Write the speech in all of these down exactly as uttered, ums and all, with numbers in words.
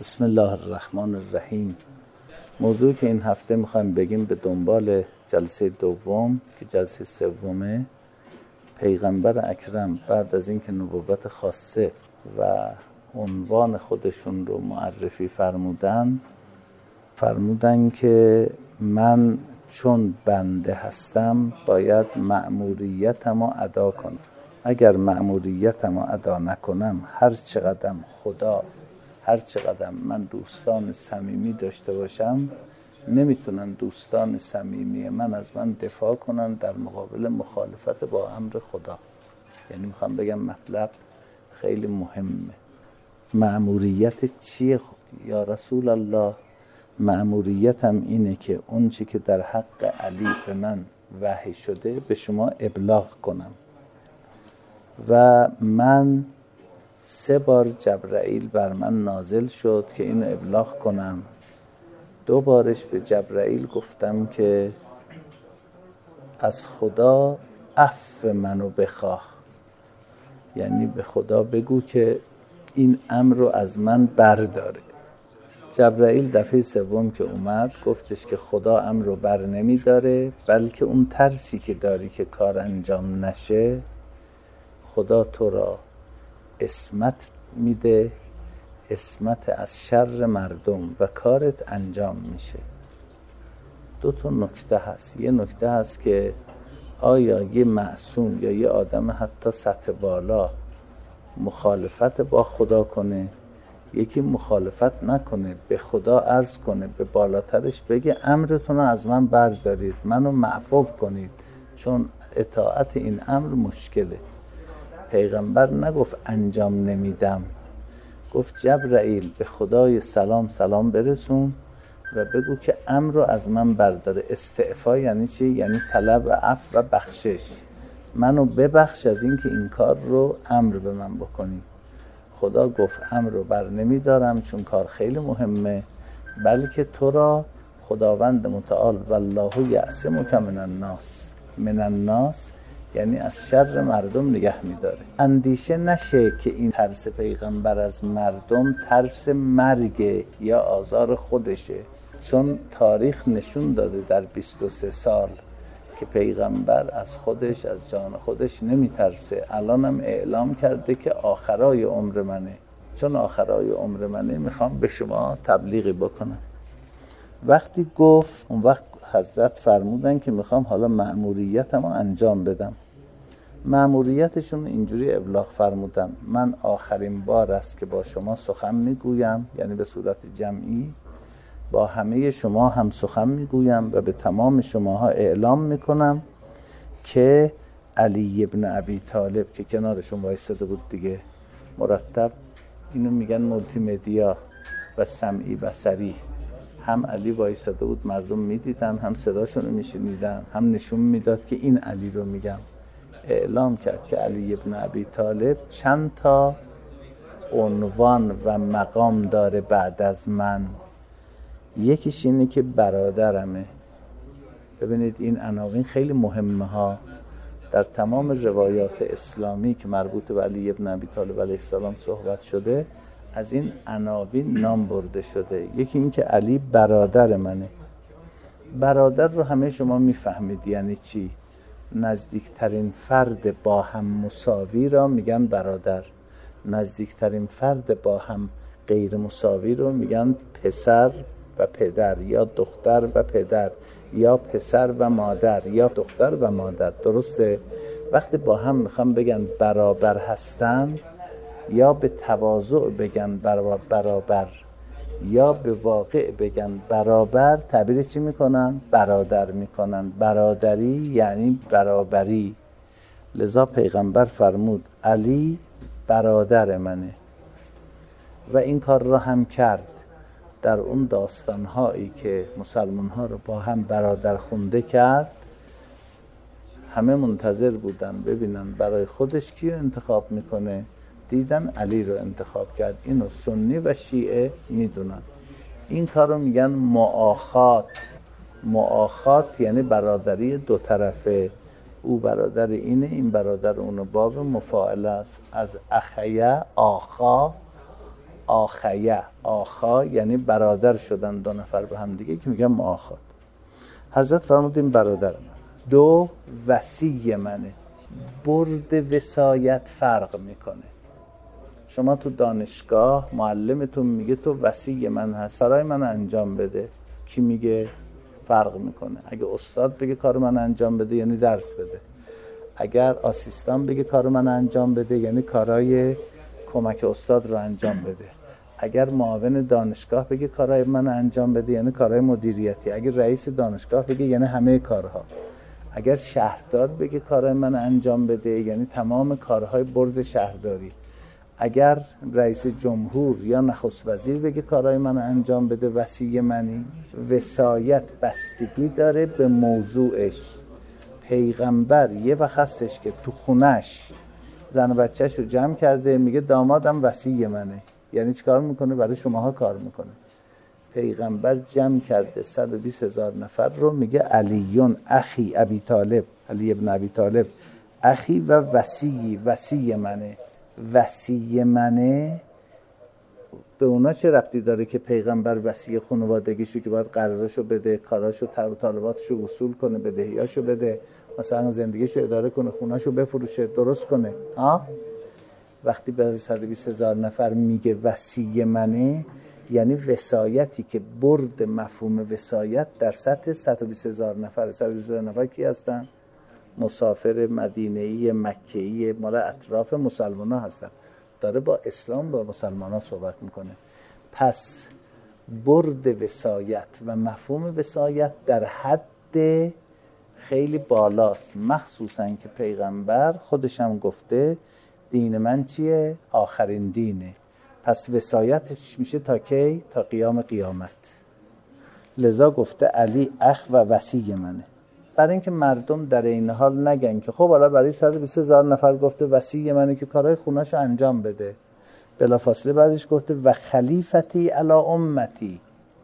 بسم الله الرحمن الرحیم. موضوعی که این هفته میخوایم بگیم به دنبال جلسه دوم که جلسه سومه، پیغمبر اکرم بعد از اینکه نبوت خاصه و عنوان خودشون رو معرفی فرمودن فرمودن که من چون بنده هستم باید مأموریتم رو ادا کنم. اگر مأموریتم رو ادا نکنم، هر چقدر خدا هر چقدر من دوستان صمیمی داشته باشم، نمیتونن دوستان صمیمی من از من دفاع کنن در مقابل مخالفت با امر خدا. یعنی میخوام بگم مطلب خیلی مهمه. مأموریت چیه یا رسول الله؟ مأموریتم اینه که اون چی که در حق علی به من وحی شده به شما ابلاغ کنم. و من سه بار جبرائیل بر من نازل شد که اینو ابلاغ کنم. دو بارش به جبرائیل گفتم که از خدا عفو منو بخواه، یعنی به خدا بگو که این امر رو از من برداره. جبرائیل دفعه سوم که اومد گفتش که خدا امر رو بر نمی داره، بلکه اون ترسی که داری که کار انجام نشه، خدا تو را عصمت میده، عصمت از شر مردم و کارت انجام میشه. دو تا نکته هست. یه نکته هست که آیا یه معصوم یا یه آدم حتی سطح بالا مخالفت با خدا کنه، یکی مخالفت نکنه، به خدا عرض کنه، به بالاترش بگه امرتون رو از من بردارید، منو معفو کنید، چون اطاعت این امر مشکله. پیغمبر نگفت انجام نمیدم، گفت جبرائیل به خدای سلام سلام برسون و بگو که امر رو از من برداره. استعفا یعنی چی؟ یعنی طلب عفو و بخشش. منو ببخش از این که این کار رو امر به من بکنی. خدا گفت امر رو بر نمیدارم چون کار خیلی مهمه، بلکه تو را خداوند متعال والله یعصمک من الناس. من الناس یعنی از شر مردم نگه میداره. اندیشه نشه که این ترس پیغمبر از مردم ترس مرگ یا آزار خودشه، چون تاریخ نشون داده در بیست و سه سال که پیغمبر از خودش، از جان خودش نمیترسه. الان هم اعلام کرده که آخرای عمر منه. چون آخرای عمر منه میخوام به شما تبلیغی بکنم. وقتی گفت اون وقت حضرت فرمودن که میخوام حالا مأموریتم رو انجام بدم. مأموریتشون اینجوری ابلاغ فرمودن: من آخرین بار است که با شما سخن میگویم، یعنی به صورت جمعی با همه شما هم سخن میگویم و به تمام شماها اعلام میکنم که علی ابن ابی طالب که کنارشون وایساده بود دیگه، مرتب اینو میگن مولتی مدیا و سمعی بصری، هم علی وایساده بود مردم میدیدن، هم صداشون رو میشنیدن، هم نشون میداد که این علی رو میگم. اعلام کرد که علی ابن ابی طالب چند تا عنوان و مقام داره بعد از من. یکیش اینه که برادرمه. ببینید این عناوین خیلی مهمه ها. در تمام روایات اسلامی که مربوط به علی ابن ابی طالب علیه السلام صحبت شده، از این عناوین نام برده شده. یکی این که علی برادر منه. برادر رو همه شما میفهمید یعنی چی. نزدیکترین فرد با هم مساوی را میگن برادر، نزدیکترین فرد با هم غیر مساوی رو میگن پسر و پدر، یا دختر و پدر، یا پسر و مادر، یا دختر و مادر. درسته؟ وقتی با هم میخوام بگن برابر هستن، یا به تواضع بگن برابر، یا به واقع بگن برابر، تعبیر چی میکنن؟ برادر میکنن. برادری یعنی برابری. لذا پیغمبر فرمود علی برادر منه و این کار را هم کرد. در اون داستانهایی که مسلمان ها رو با هم برادر خونده کرد، همه منتظر بودن ببینن برای خودش کیو انتخاب میکنه. دیدن علی رو انتخاب کرد. اینو سنی و شیعه میدونن. این کار رو میگن مؤاخات. مؤاخات یعنی برادری دو طرفه. او برادر اینه، این برادر اونو. باب مفاعله است. از اخیه آخا آخیه، آخا یعنی برادر شدن دو نفر به هم دیگه که میگم مؤاخات. حضرت فرمودیم برادر من. دو، وصی منه. برد وصایت فرق میکنه. شما تو دانشگاه معلمتون میگه تو وصی من هست، کارای من انجام بده. کی میگه؟ فرق میکنه. اگه استاد بگه کار من انجام بده یعنی درس بده. اگر آسیستان بگه کار من انجام بده یعنی کارای کمک استاد رو انجام بده. اگر معاون دانشگاه بگه کارای من انجام بده یعنی کارهای مدیریتی. اگر رئیس دانشگاه بگه یعنی همه کارها. اگر شهردار بگه کارهای من انجام بده یعنی تمام کارهای برد شهرداری. اگر رئیس جمهور یا نخست وزیر بگه کارهای من انجام بده وصی منی. وصایت بستگی داره به موضوعش. پیغمبر یه وقت هستش که تو خونش زن و بچه‌ش رو جمع کرده میگه دامادم وصی منه، یعنی چیکار میکنه؟ برای شماها کار میکنه. پیغمبر جمع کرده صد و بیست هزار نفر رو میگه علیون اخی ابی طالب، علی ابن ابی طالب اخی و وصی، وصی منه. وصی منه به اونا چه ربطی داره که پیغمبر وصی خانوادگیشو که باید قرضاشو بده، کاراشو طلب و طالباتشو وصول کنه، بدهیاشو بده، مثلا زندگیشو اداره کنه، خونهشو بفروشه، درست کنه. ها؟ وقتی به صد و بیست هزار نفر میگه وصی منه یعنی وصایتی که برد مفهوم وصایت در سطح صد و بیست هزار نفر. صد و بیست هزار نفر کی هستن؟ مسافر مدینه‌ای، مکه‌ای، مال اطراف مسلمان‌ها هستن. داره با اسلام با مسلمان‌ها صحبت میکنه. پس برد وصایت و مفهوم وصایت در حد خیلی بالاست، مخصوصا که پیغمبر خودش هم گفته دین من چیه؟ آخرین دینه. پس وصایتش میشه تا کی؟ تا قیام قیامت. لذا گفته علی اخ و وصی منه، برای اینکه مردم در این حال نگن که خب حالا برای صد و بیست هزار نفر گفته وصی منه که کارهای خونه‌شو انجام بده. بلافاصله بعدش گفته و خلیفتی علی امتی،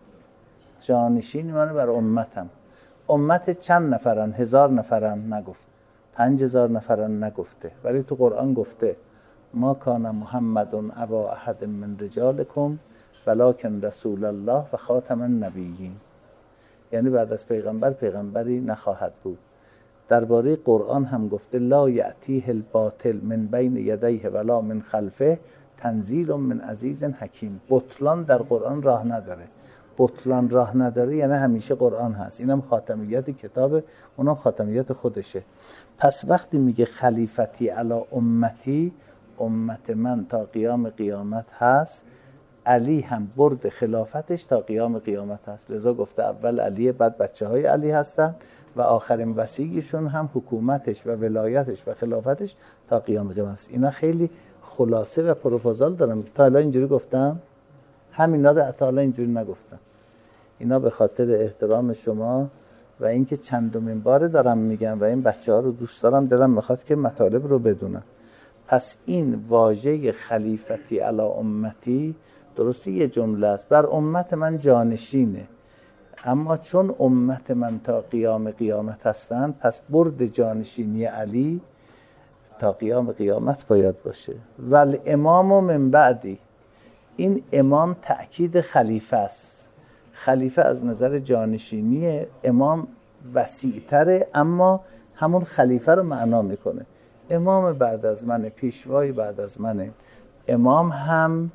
جانشین منه بر امتم. امت چند نفرن؟ هزار نفرن؟ نگفت. پنج هزار نفرن؟ نگفته. ولی تو قرآن گفته ما کان محمد ابا احد من رجالکم ولکن رسول الله و خاتم النبیین، یعنی بعد از پیغمبر پیغمبری نخواهد بود. درباره قرآن هم گفته لا یأتیه الباطل من بین یدیه ولا من خلفه تنزیل من عزیز حکیم. بطلان در قرآن راه نداره. بطلان راه نداره یعنی همیشه قرآن هست. اینم خاتمیت کتابه، اونم خاتمیت خودشه. پس وقتی میگه خلیفتی علی امتی، امت من تا قیام قیامت هست. علی هم برد خلافتش تا قیام قیامت هست. لذا گفته اول علی، بعد بچه های علی هستن و آخرین وصیشون هم حکومتش و ولایتش و خلافتش تا قیام قیامت هست. اینا خیلی خلاصه و پروپوزال دارم. تا الان اینجوری گفتم، همینا رو تا الان اینجوری نگفتم. اینا به خاطر احترام شما و اینکه چندمین بار دارم میگم و این بچه ها رو دوست دارم، دلم میخواد که مطالب رو بدونم. پس این واژه خلیفتی علی امتی درستی یه جمله است، بر امت من جانشینه، اما چون امت من تا قیام قیامت هستن پس برد جانشینی علی تا قیام قیامت باید باشه. ول امام من بعدی، این امام تأکید خلیفه است. خلیفه از نظر جانشینی امام وسیع‌تره، اما همون خلیفه رو معنا میکنه. امام بعد از من، پیشوای بعد از منه. امام هم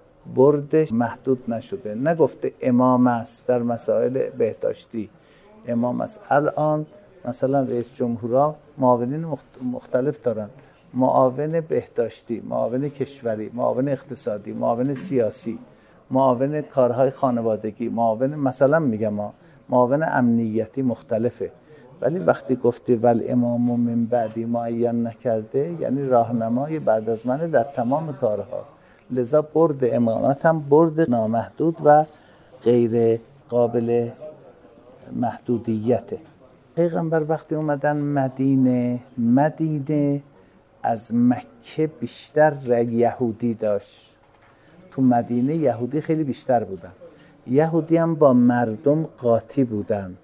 بردش محدود نشده، نگفته امام است در مسائل بهداشتی امام است. الان مثلا رئیس جمهورها معاونین مختلف دارن، معاون بهداشتی، معاون کشوری، معاون اقتصادی، معاون سیاسی، معاون کارهای خانوادگی، معاون مثلا میگم معاون امنیتی مختلفه. ولی وقتی گفته ول امام من بعدی معین نکرده، یعنی راهنمای بعد از من در تمام کارها. لذا برد امامت هم برد نامحدود و غیر قابل محدودیته. پیغمبر وقتی اومدن مدینه، مدینه از مکه بیشتر یهودی داشت. تو مدینه یهودی خیلی بیشتر بودن. یهودی هم با مردم قاطی بودن.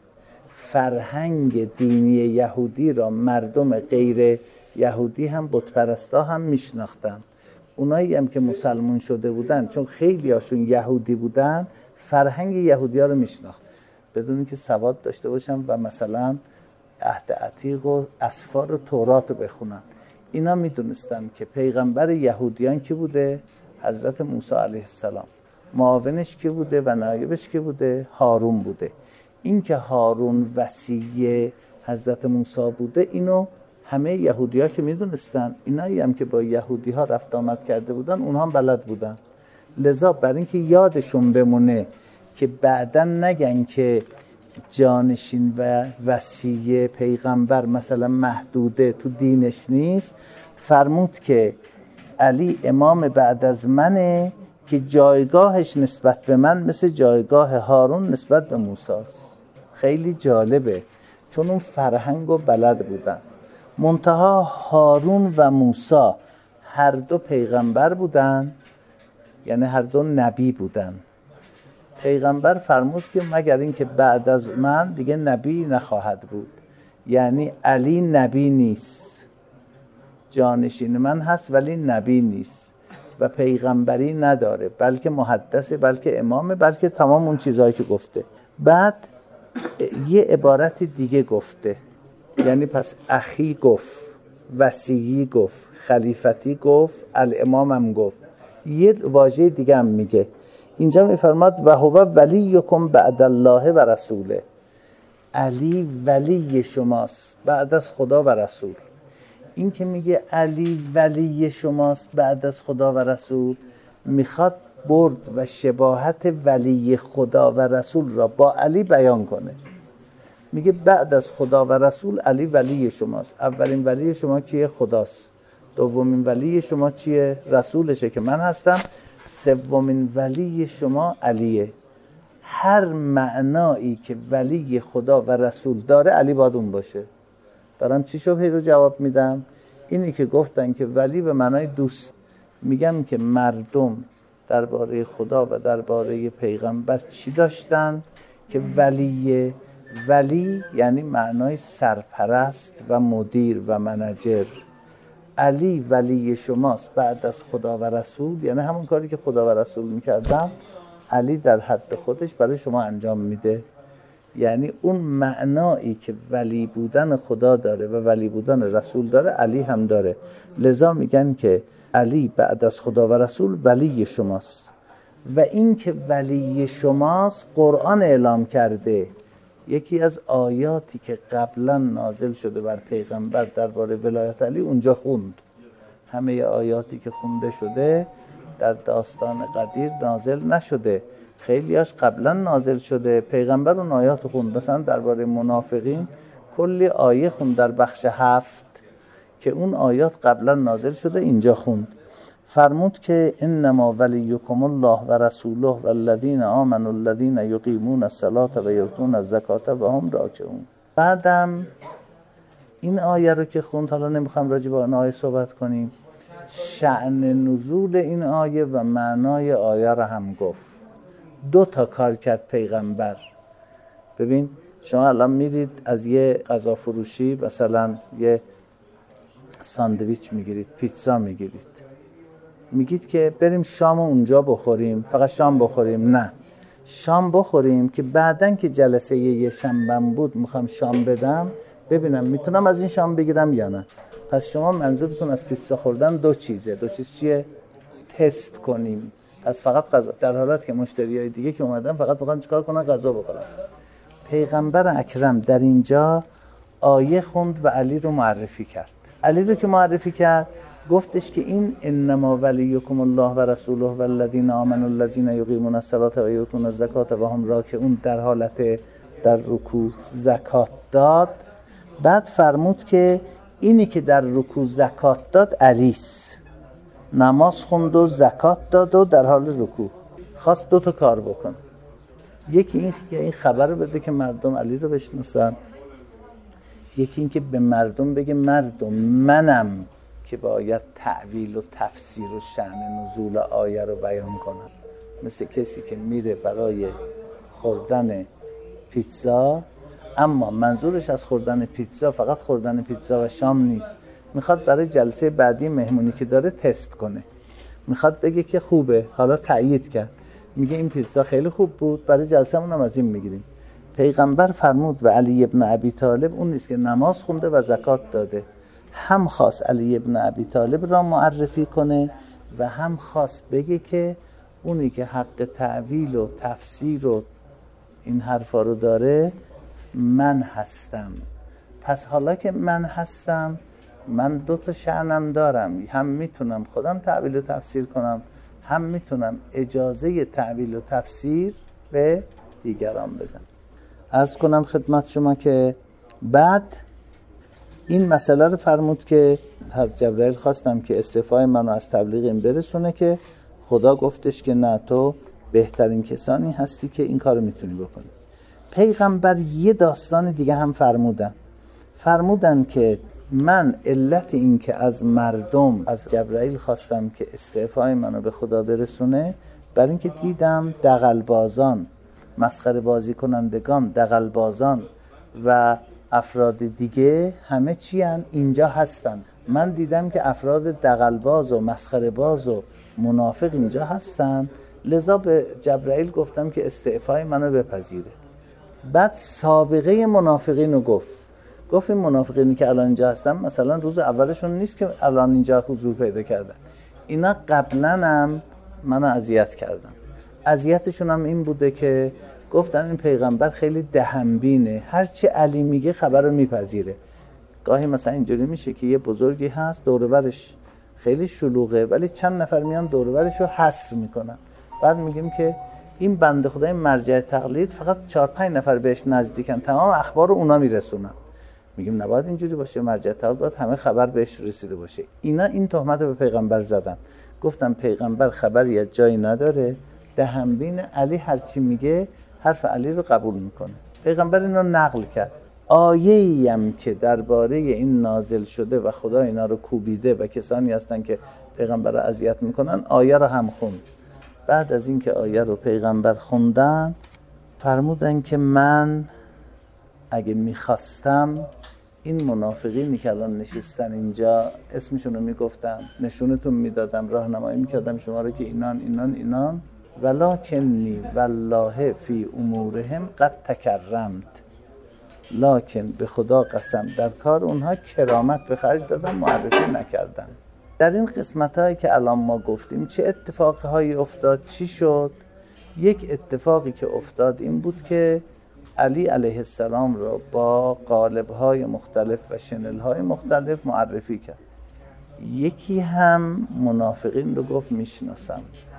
فرهنگ دینی یهودی را مردم غیر یهودی هم بت پرستا هم میشناختن. اونایی هم که مسلمون شده بودن، چون خیلی هاشون یهودی بودن، فرهنگ یهودی ها رو میشناخت بدون اینکه سواد داشته باشن و مثلا عهد عتیق و اسفار و تورات رو بخونن. اینا میدونستن که پیغمبر یهودیان کی بوده؟ حضرت موسی علیه السلام. معاونش کی بوده و نایبش کی بوده؟ هارون بوده. این که هارون وصی حضرت موسی بوده اینو همه یهودی‌ها که میدونستن، اینایی هم که با یهودی‌ها رفت آمد کرده بودن اونها هم بلد بودن. لذا برای اینکه یادشون بمونه که بعداً نگن که جانشین و وصی پیغمبر مثلا محدوده تو دینش نیست، فرمود که علی امام بعد از منه که جایگاهش نسبت به من مثل جایگاه هارون نسبت به موسی است. خیلی جالبه چون اون فرهنگ و بلد بودن. منتها هارون و موسی هر دو پیغمبر بودن، یعنی هر دو نبی بودن. پیغمبر فرمود که مگر اینکه بعد از من دیگه نبی نخواهد بود، یعنی علی نبی نیست، جانشین من هست ولی نبی نیست و پیغمبری نداره، بلکه محدثه، بلکه امامه، بلکه تمام اون چیزهایی که گفته. بعد یه عبارت دیگه گفته، یعنی پس اخی گفت، وصیی گفت، خلیفتی گفت، الامامم گفت. یه واژه دیگه هم میگه اینجا، میفرماد و هو ولیکم بعد الله و رسوله. علی ولی شماست بعد از خدا و رسول. این که میگه علی ولی شماست بعد از خدا و رسول، میخواد برد و شباهت ولی خدا و رسول را با علی بیان کنه. میگه بعد از خدا و رسول علی ولی شماست. اولین ولی شما کیه؟ خداست. دومین ولی شما چیه؟ رسولشه که من هستم. سومین ولی شما علیه. هر معنایی که ولی خدا و رسول داره علی باید اون باشه. دارم چی شبهی رو جواب میدم؟ اینی که گفتن که ولی به معنای دوست. میگم که مردم درباره خدا و درباره پیغمبر چی داشتن که ولیه؟ ولی یعنی معنای سرپرست و مدیر و منجر. علی ولی شماست بعد از خدا و رسول، یعنی همون کاری که خدا و رسول میکردم علی در حد خودش برای شما انجام میده. یعنی اون معنایی که ولی بودن خدا داره و ولی بودن رسول داره علی هم داره. لذا میگن که علی بعد از خدا و رسول ولی شماست. و این که ولی شماست قرآن اعلام کرده. یکی از آیاتی که قبلا نازل شده بر پیغمبر درباره ولایت علی اونجا خوند. همه آیاتی که خونده شده در داستان قدیر نازل نشده، خیلیاش قبلا نازل شده. پیغمبر اون آیات خوند. مثلا درباره منافقین کلی آیه خوند در بخش هفت که اون آیات قبلا نازل شده، اینجا خوند. فرمود که انما ولیکم الله و رسوله و الذین آمنوا الذین یقیمون الصلاة و یؤتون الزکاة و هم راکعون. بعدم این آیه رو که خوند، حالا نمیخوام راجع به این آیه صحبت کنیم، شأن نزول این آیه و معنای آیه رو هم گفت. دو تا کار کرد پیغمبر. ببین شما الان میرید از یه غذا فروشی مثلا یه ساندویچ میگیرید، پیتزا میگیرید، میگید که بریم شام اونجا بخوریم، فقط شام بخوریم. نه، شام بخوریم که بعدن که جلسه یه شنبم بود میخوام شام بدم، ببینم میتونم از این شام بگیرم یا نه. پس شما منظورتون از پیتزا خوردن دو چیزه. دو چیز چیه؟ تست کنیم. پس فقط غذا، در حالت که مشتریای دیگه که اومدن فقط میخوان چیکار کنن؟ غذا بخورن. پیغمبر اکرم در اینجا آیه خوند و علی رو معرفی کرد. علی رو که معرفی کرد گفتش که این انما ولیکم الله و رسوله و الذین آمنوا الذین یقیمون الصلاة و یؤتون الزکاة و هم راکعون، در حالت در رکوع زکات داد. بعد فرمود که اینی که در رکوع زکات داد علیست. نماز خوند و زکات داد و در حال رکوع خواست دو تا کار بکن. یکی این که این خبر رو بده که مردم علی رو بشناسن، یکی این که به مردم بگه مردم منم که باید تعویل و تفسیر و شأن نزول آیه رو بیان کنم. مثل کسی که میره برای خوردن پیتزا، اما منظورش از خوردن پیتزا فقط خوردن پیتزا و شام نیست، میخواد برای جلسه بعدی مهمونی که داره تست کنه. میخواد بگه که خوبه، حالا تأیید کرد، میگه این پیتزا خیلی خوب بود، برای جلسه‌مون هم از این میگیریم. پیغمبر فرمود و علی ابن ابی طالب اون نیست که نماز خونده و زکات داده، هم خواست علی ابن ابی طالب را معرفی کنه و هم خواست بگه که اونی که حق تعویل و تفسیر و این حرفا رو داره من هستم. پس حالا که من هستم، من دو تا شأنم دارم، هم میتونم خودم تعویل و تفسیر کنم، هم میتونم اجازه تعویل و تفسیر به دیگران بدم. عرض کنم خدمت شما که بعد این مسئله رو فرمود که از جبرائیل خواستم که استعفای منو از تبلیغ این برسونه، که خدا گفتش که نه، تو بهترین کسانی هستی که این کارو میتونی بکنی. پیغمبر یه داستان دیگه هم فرمودن فرمودن که من علت این که از مردم از جبرائیل خواستم که استعفای منو به خدا برسونه، برای اینکه دیدم دغلبازان، مسخره بازی کنندگان، دغلبازان و افراد دیگه همه چی هن؟ اینجا هستن. من دیدم که افراد دغلباز و مسخره باز و منافق اینجا هستن، لذا به جبرائیل گفتم که استعفای منو بپذیره. بعد سابقه منافقین رو گفت گفت این منافقینی که الان اینجا هستن مثلا روز اولشون نیست که الان اینجا حضور پیدا کردن، اینا قبلا هم منو اذیت کردن. اذیتشون هم این بوده که گفتن این پیغمبر خیلی دهنبینه، هرچی علی میگه خبر رو میپذیره. گاهی مثلا اینجوری میشه که یه بزرگی هست دور و برش خیلی شلوغه، ولی چند نفر میان دور و برش رو حصر میکنن، بعد میگیم که این بنده خدای مرجع تقلید فقط چهار پنج نفر بهش نزدیکن، تمام اخبار رو اونا میرسونن. میگیم نباید اینجوری باشه، مرجع تقلید باید همه خبر بهش رسیده باشه. اینا این تهمت رو به پیغمبر زدن. گفتم پیغمبر خبری از جایی نداره، دهنبین، علی هرچی میگه حرف علی رو قبول میکنه. پیغمبر اینو نقل کرد. آیه‌ای هم که درباره این نازل شده و خدا اینا رو کوبیده و کسانی هستن که پیغمبر رو اذیت میکنن، آیه رو هم خوند. بعد از اینکه آیه رو پیغمبر خوندن، فرمودن که من اگه میخواستم این منافقینی که الان نشستن اینجا اسمشون رو میگفتم، نشونتون میدادم، راهنمایی میکردم شما رو که اینان اینان اینان، ولکنی والله فی امورهم قد تکرمت، لکن به خدا قسم در کار اونها کرامت به خرج دادم، معرفی نکردم. در این قسمت هایی که الان ما گفتیم چه اتفاقی هایی افتاد، چی شد؟ یک اتفاقی که افتاد این بود که علی علیه السلام را با قالب های مختلف و شنل های مختلف معرفی کرد. یکی هم منافقین رو گفت میشناسم،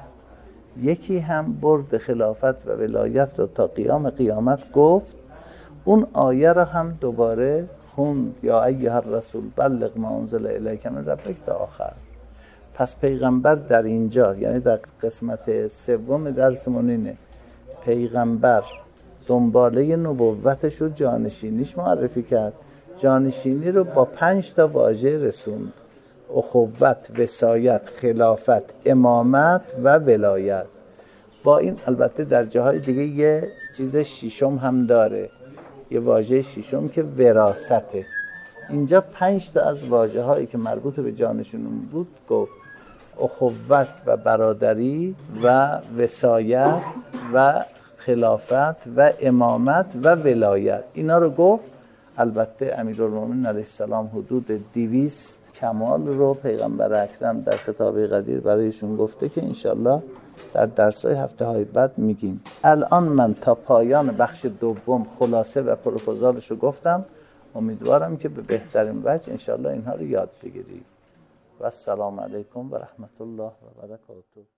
یکی هم برد خلافت و ولایت رو تا قیام قیامت گفت. اون آیه را هم دوباره خوند، یا ایها الرسول بلغ ما انزل الیک من ربک تا آخر. پس پیغمبر در اینجا، یعنی در قسمت سوم درسمون اینه، پیغمبر دنباله نبوتش رو جانشینیش معرفی کرد. جانشینی رو با پنج تا واژه رسوند: اخوت، وصایت، خلافت، امامت و ولایت. با این البته در جاهای دیگه یه چیز ششم هم داره، یه واژه ششم که وراثته. اینجا پنج تا از واژه هایی که مربوط به جانشینون بود گفت: اخوت و برادری و وصایت و خلافت و امامت و ولایت، اینا رو گفت. البته امیرالمومنین علیه السلام حدود دویست کمال رو پیغمبر اکرم در خطاب قدیر برایشون گفته که انشالله در درس‌های هفته های بعد میگیم. الان من تا پایان بخش دوم خلاصه و پروپوزالش رو گفتم. امیدوارم که به بهترین وجه انشالله اینها رو یاد بگیری. و السلام علیکم و رحمت الله و برکاته.